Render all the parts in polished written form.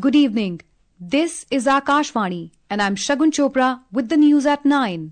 Good evening. This is Akashvani and I'm Shagun Chopra with the news at 9.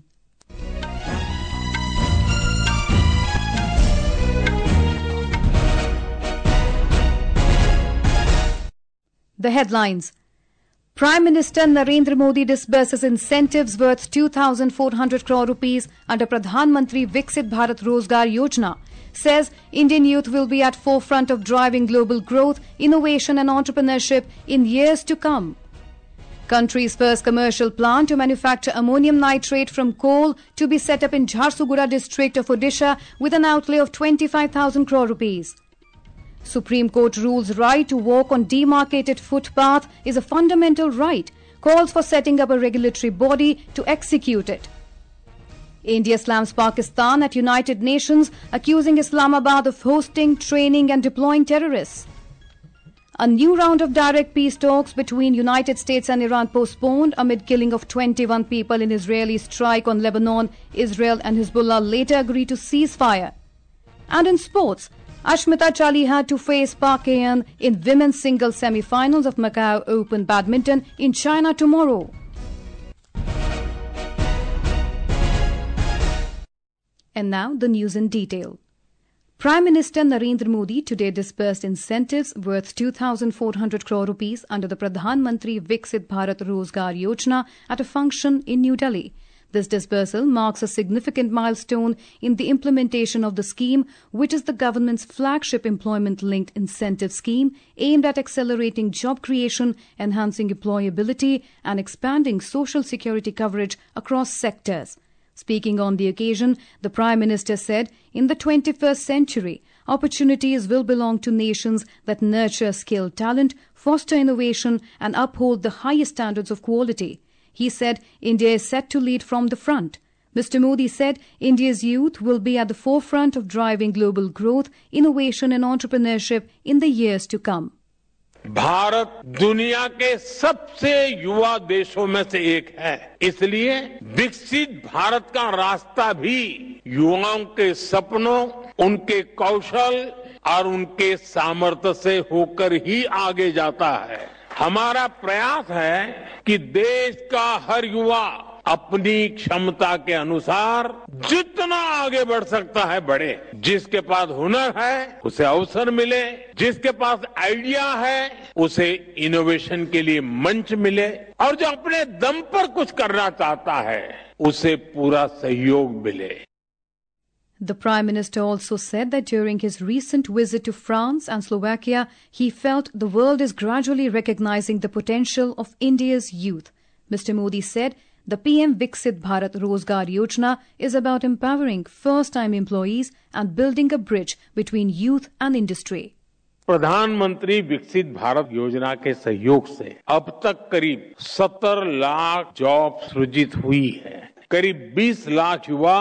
The headlines. Prime Minister Narendra Modi disburses incentives worth 2,400 crore rupees under Pradhan Mantri Viksit Bharat Rozgar Yojana. Says Indian youth will be at forefront of driving global growth, innovation and entrepreneurship in years to come. Country's first commercial plant to manufacture ammonium nitrate from coal to be set up in Jharsuguda district of Odisha with an outlay of 25,000 crore rupees. Supreme Court rules right to walk on demarcated footpath is a fundamental right, calls for setting up a regulatory body to execute it. India slams Pakistan at United Nations, accusing Islamabad of hosting, training and deploying terrorists. A new round of direct peace talks between United States and Iran postponed amid killing of 21 people in Israeli strike on Lebanon. Israel and Hezbollah later agreed to ceasefire. And in sports, Ashmita Chali had to face Park Hae-in in women's singles semi-finals of Macau Open Badminton in China tomorrow. And now the news in detail. Prime Minister Narendra Modi today disbursed incentives worth 2,400 crore rupees under the Pradhan Mantri Viksit Bharat Rozgar Yojana at a function in New Delhi. This disbursal marks a significant milestone in the implementation of the scheme, which is the government's flagship employment-linked incentive scheme aimed at accelerating job creation, enhancing employability and expanding social security coverage across sectors. Speaking on the occasion, the Prime Minister said, in the 21st century, opportunities will belong to nations that nurture skilled talent, foster innovation and uphold the highest standards of quality. He said India is set to lead from the front. Mr. Modi said India's youth will be at the forefront of driving global growth, innovation and entrepreneurship in the years to come. Bharat दुनिया के सबसे युवा देशों में से एक है, इसलिए विकसित भारत का रास्ता भी युवाओं के सपनों, उनके कौशल और उनके सामर्थ्य से होकर ही आगे जाता है। हमारा प्रयास है कि देश का हर युवा अपनी क्षमता के अनुसार जितना आगे बढ़ सकता है बढ़े। जिसके पास हुनर है उसे अवसर मिले, जिसके पास आइडिया है उसे इनोवेशन के लिए मंच मिले और जो अपने दम पर कुछ करना चाहता है उसे पूरा सहयोग मिले। The Prime Minister also said that during his recent visit to France and Slovakia, he felt the world is gradually recognizing the potential of India's youth. Mr. Modi said the PM Viksit Bharat Rozgar Yojana is about empowering first-time employees and building a bridge between youth and industry. प्रधानमंत्री विकसित भारत योजना के सहयोग से अब तक करीब 70 lakh job सृजित हुई है। करीब 20 लाख युवा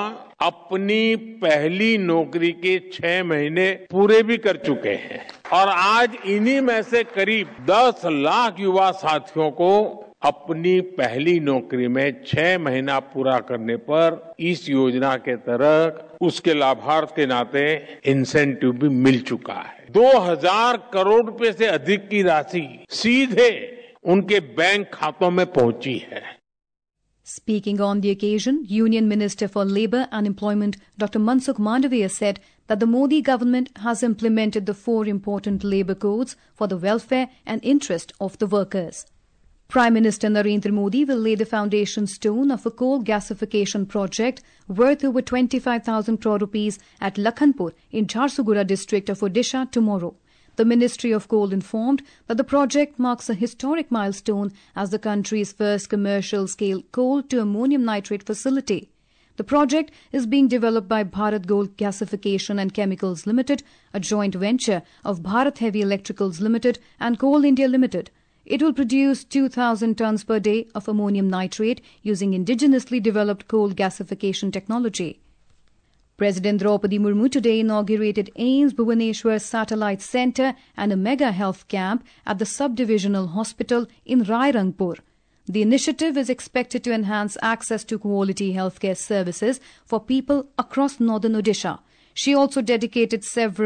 अपनी पहली नौकरी के 6 महीने पूरे भी कर चुके हैं और आज इन्हीं में से करीब 10 लाख युवा साथियों को अपनी पहली नौकरी में 6 महीना पूरा करने पर इस योजना के तहत उसके लाभार्थी के नाते इंसेंटिव भी मिल चुका है। 2000 करोड़ रुपए से अधिक की राशि सीधे उनके बैंक खातों में पहुंची है। Speaking on the occasion, Union Minister for Labour and Employment Dr. Mansukh Mandavia said that the Modi government has implemented the 4 important labour codes for the welfare and interest of the workers. Prime Minister Narendra Modi will lay the foundation stone of a coal gasification project worth over 25,000 crore rupees at Lakhanpur in Jharsuguda district of Odisha tomorrow. The Ministry of Coal informed that the project marks a historic milestone as the country's first commercial-scale coal-to-ammonium nitrate facility. The project is being developed by Bharat Coal Gasification and Chemicals Limited, a joint venture of Bharat Heavy Electricals Limited and Coal India Limited. It will produce 2,000 tons per day of ammonium nitrate using indigenously developed coal gasification technology. President Draupadi Murmu today inaugurated AIIMS Bhubaneswar Satellite Centre and a mega health camp at the Subdivisional Hospital in Rairangpur. The initiative is expected to enhance access to quality healthcare services for people across northern Odisha. She also dedicated several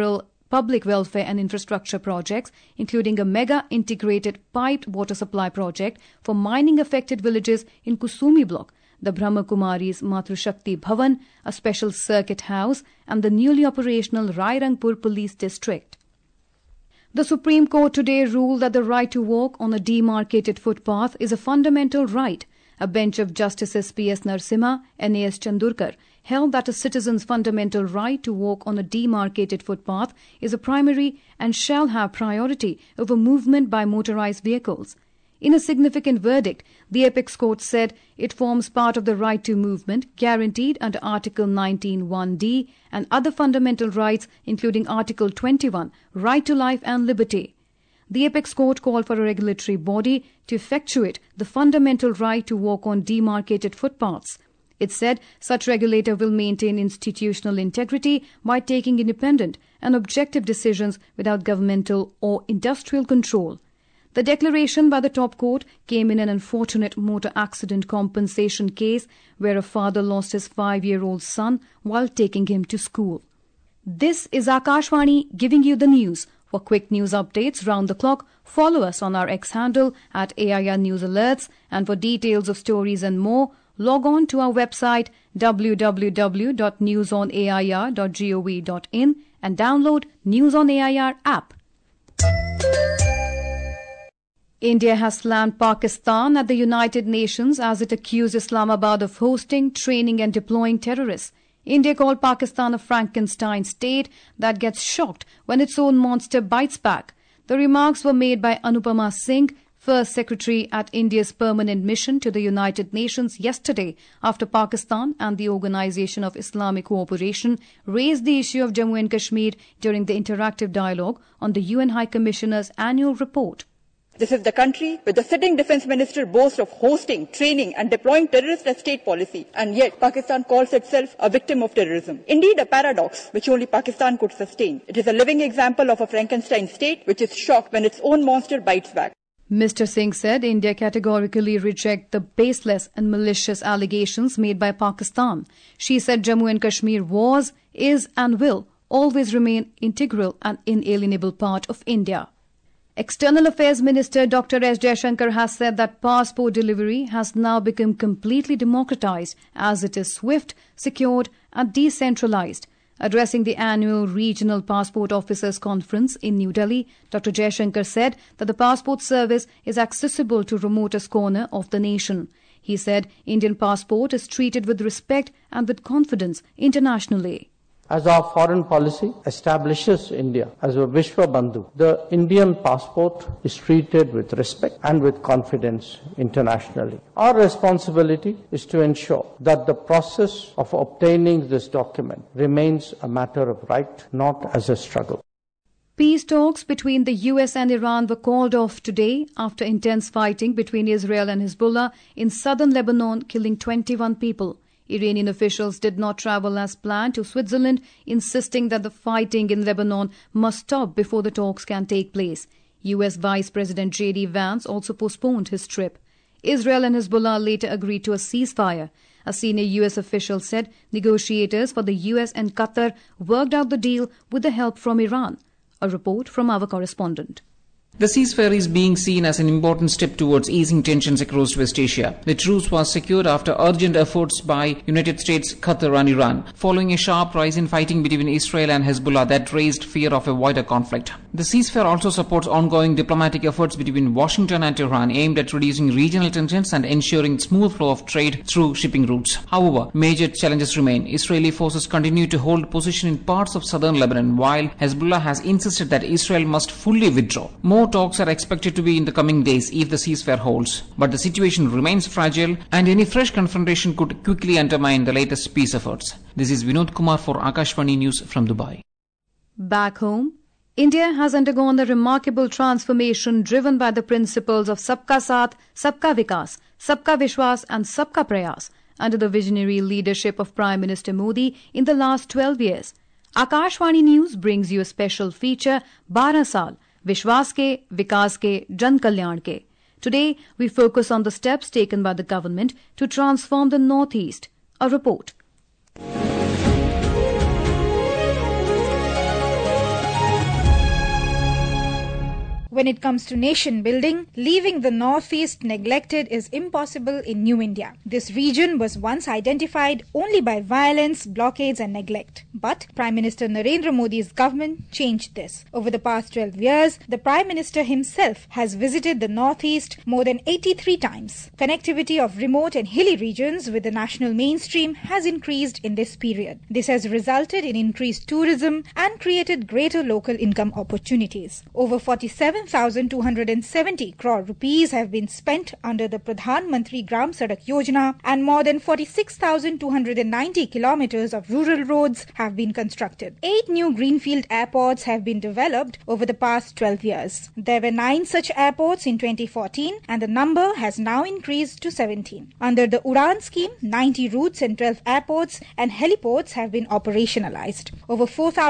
public welfare and infrastructure projects, including a mega integrated piped water supply project for mining-affected villages in Kusumi block, the Brahma Kumari's Matrushakti Bhavan, a special circuit house, and the newly operational Rairangpur Police District. The Supreme Court today ruled that the right to walk on a demarcated footpath is a fundamental right. A bench of Justices P.S. Narasimha and A.S. Chandurkar held that a citizen's fundamental right to walk on a demarcated footpath is a primary and shall have priority over movement by motorized vehicles. In a significant verdict, the Apex Court said it forms part of the right to movement guaranteed under Article 19(1)(d) and other fundamental rights, including Article 21, right to life and liberty. The Apex Court called for a regulatory body to effectuate the fundamental right to walk on demarcated footpaths. It said such regulator will maintain institutional integrity by taking independent and objective decisions without governmental or industrial control. The declaration by the top court came in an unfortunate motor accident compensation case where a father lost his 5-year-old son while taking him to school. This is Akashvani giving you the news. For quick news updates round the clock, follow us on our X handle at AIR News Alerts, and for details of stories and more, log on to our website www.newsonair.gov.in and download News on AIR app. India has slammed Pakistan at the United Nations as it accused Islamabad of hosting, training and deploying terrorists. India called Pakistan a Frankenstein state that gets shocked when its own monster bites back. The remarks were made by Anupama Singh, First Secretary at India's permanent mission to the United Nations yesterday, after Pakistan and the Organization of Islamic Cooperation raised the issue of Jammu and Kashmir during the interactive dialogue on the UN High Commissioner's annual report. This is the country where the sitting defence minister boasts of hosting, training and deploying terrorists as state policy, and yet Pakistan calls itself a victim of terrorism. Indeed, a paradox which only Pakistan could sustain. It is a living example of a Frankenstein state which is shocked when its own monster bites back. Mr. Singh said India categorically rejects the baseless and malicious allegations made by Pakistan. She said Jammu and Kashmir was, is and will always remain integral and inalienable part of India. External Affairs Minister Dr. S. Jaishankar has said that passport delivery has now become completely democratized as it is swift, secured and decentralized. Addressing the annual Regional Passport Officers Conference in New Delhi, Dr. Jaishankar said that the passport service is accessible to remotest corner of the nation. He said Indian passport is treated with respect and with confidence internationally. As our foreign policy establishes India as a Vishwa Bandhu, the Indian passport is treated with respect and with confidence internationally. Our responsibility is to ensure that the process of obtaining this document remains a matter of right, not as a struggle. Peace talks between the US and Iran were called off today after intense fighting between Israel and Hezbollah in southern Lebanon, killing 21 people. Iranian officials did not travel as planned to Switzerland, insisting that the fighting in Lebanon must stop before the talks can take place. US Vice President J.D. Vance also postponed his trip. Israel and Hezbollah later agreed to a ceasefire. A senior US official said negotiators for the US and Qatar worked out the deal with the help from Iran. A report from our correspondent. The ceasefire is being seen as an important step towards easing tensions across West Asia. The truce was secured after urgent efforts by United States, Qatar and Iran, following a sharp rise in fighting between Israel and Hezbollah that raised fear of a wider conflict. The ceasefire also supports ongoing diplomatic efforts between Washington and Tehran aimed at reducing regional tensions and ensuring smooth flow of trade through shipping routes. However, major challenges remain. Israeli forces continue to hold position in parts of southern Lebanon, while Hezbollah has insisted that Israel must fully withdraw. More talks are expected to be in the coming days if the ceasefire holds. But the situation remains fragile and any fresh confrontation could quickly undermine the latest peace efforts. This is Vinod Kumar for Akashvani News from Dubai. Back home, India has undergone a remarkable transformation driven by the principles of Sabka Saath, Sabka Vikas, Sabka Vishwas and Sabka Prayas under the visionary leadership of Prime Minister Modi in the last 12 years. Akashvani News brings you a special feature, 12 Saal, Vishwas ke, Vikas ke, Jan Kalyan ke. Today, we focus on the steps taken by the government to transform the Northeast. A report. When it comes to nation building, leaving the Northeast neglected is impossible in New India. This region was once identified only by violence, blockades and neglect. But Prime Minister Narendra Modi's government changed this. Over the past 12 years, the Prime Minister himself has visited the Northeast more than 83 times. Connectivity of remote and hilly regions with the national mainstream has increased in this period. This has resulted in increased tourism and created greater local income opportunities. Over 47,270 crore rupees have been spent under the Pradhan Mantri Gram Sadak Yojana, and more than 46,290 kilometers of rural roads have been constructed. 8 new greenfield airports have been developed over the past 12 years. There were 9 such airports in 2014 and the number has now increased to 17. Under the Udan scheme, 90 routes and 12 airports and heliports have been operationalized. Over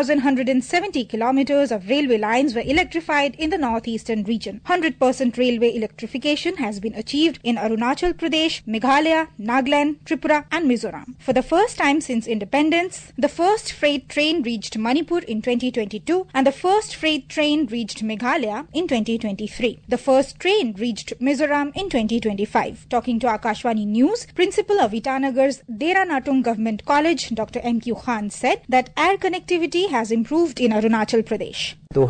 4,170 kilometers of railway lines were electrified in the northeastern region. 100% railway electrification has been achieved in Arunachal Pradesh, Meghalaya, Nagaland, Tripura and Mizoram. For the first time since independence, the first freight train reached Manipur in 2022 and the first freight train reached Meghalaya in 2023. The first train reached Mizoram in 2025. Talking to Akashvani News, Principal of Itanagar's Dera Natung Government College, Dr. M.Q. Khan said that air connectivity has improved in Arunachal Pradesh.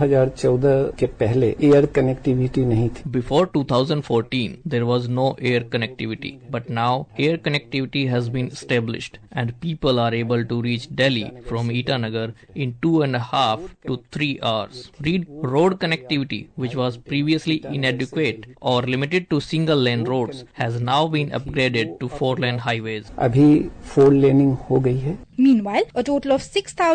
2014 के पहले air connectivity नहीं थी. Before 2014, there was no air connectivity, but now air connectivity has been established and people are able to reach Delhi from Itanagar in 2.5 to 3 hours. Road connectivity, which was previously inadequate or limited to single-lane roads, has now been upgraded to 4-lane highways. अभी 4 laning हो गई है. Meanwhile, a total of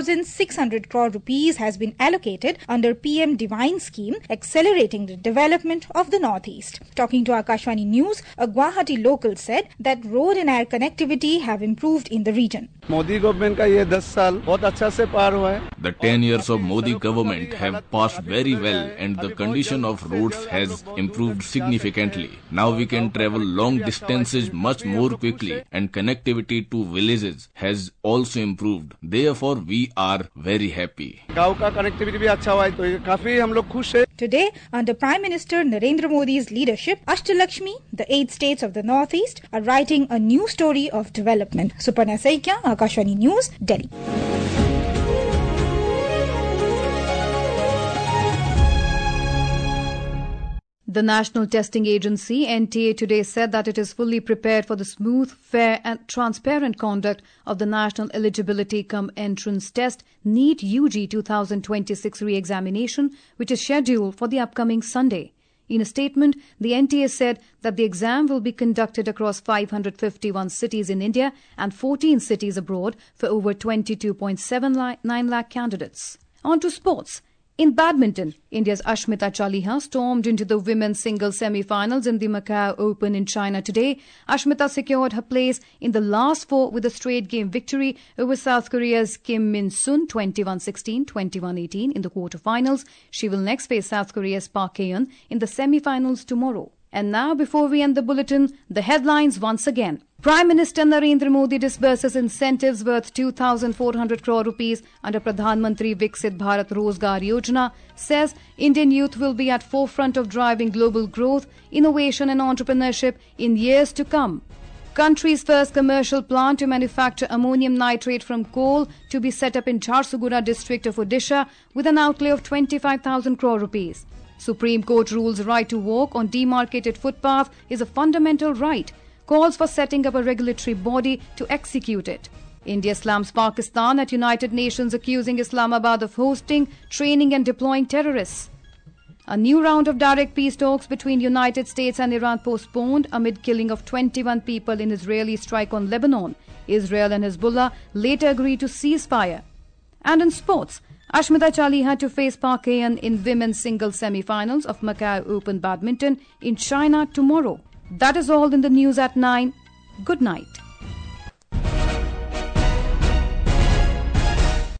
6,600 crore rupees has been allocated under PM Divine scheme, accelerating the development of the Northeast. Talking to Akashvani News, a Guwahati local said that road and air connectivity have improved in the region. Modi government का ये 10 साल बहुत अच्छा से पार हुआ है. The 10 years of Modi government have passed very well and the condition of roads has improved significantly. Now we can travel long distances much more quickly and connectivity to villages has also improved. Therefore, we are very happy. गांव का connectivity भी अच्छा हुआ है तो काफी हम लोग खुश हैं. Today, under Prime Minister Narendra Modi's leadership, Ashtalakshmi, the 8 states of the Northeast, are writing a new story of development. Suparna Saikia, Akashvani News, Delhi. The National Testing Agency, NTA, today said that it is fully prepared for the smooth, fair and transparent conduct of the National Eligibility Cum Entrance Test NEET UG 2026 re-examination, which is scheduled for the upcoming Sunday. In a statement, the NTA said that the exam will be conducted across 551 cities in India and 14 cities abroad for over 22.79 lakh candidates. On to sports. In badminton, India's Ashmita Chaliha stormed into the women's singles semi-finals in the Macau Open in China today. Ashmita secured her place in the last 4 with a straight game victory over South Korea's Kim Min-sun 21-16, 21-18 in the quarterfinals. She will next face South Korea's Park Hae-yeon in the semi-finals tomorrow. And now, before we end the bulletin, the headlines once again. Prime Minister Narendra Modi disburses incentives worth 2,400 crore rupees under Pradhan Mantri Viksit Bharat Rozgar Yojana, says Indian youth will be at forefront of driving global growth, innovation and entrepreneurship in years to come. Country's first commercial plant to manufacture ammonium nitrate from coal to be set up in Jharsuguda district of Odisha with an outlay of 25,000 crore rupees. Supreme Court rules right to walk on demarcated footpath is a fundamental right. Calls for setting up a regulatory body to execute it. India slams Pakistan at United Nations, accusing Islamabad of hosting, training and deploying terrorists. A new round of direct peace talks between United States and Iran postponed amid killing of 21 people in Israeli strike on Lebanon. Israel and Hezbollah later agreed to ceasefire. And in sports, Ashmita Chaliha to face Park Hae-yeon in women's singles semi-finals of Macau Open Badminton in China tomorrow. That is all in the news at 9. Good night.